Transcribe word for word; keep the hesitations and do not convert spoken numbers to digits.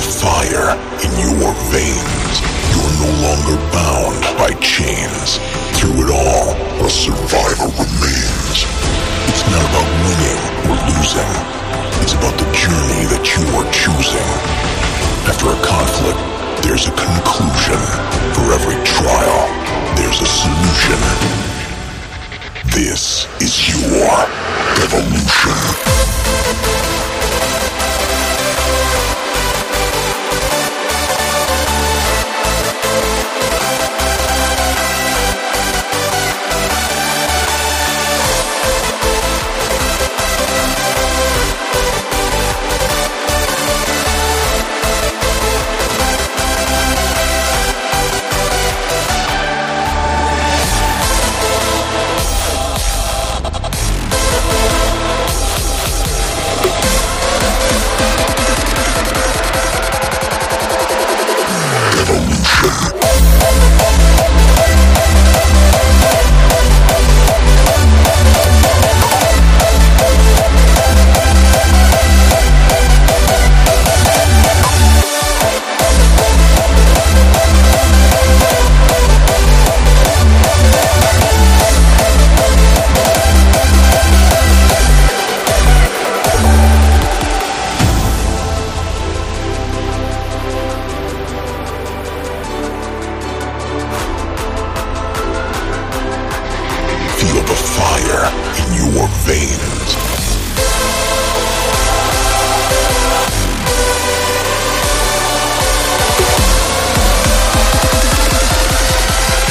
fire in your veins. You're no longer bound by chains. Through it all, a survivor remains. It's not about winning or losing. It's about the journey that you are choosing. After a conflict, there's a conclusion. For every trial, there's a solution. This is your evolution. Feel the fire in your veins.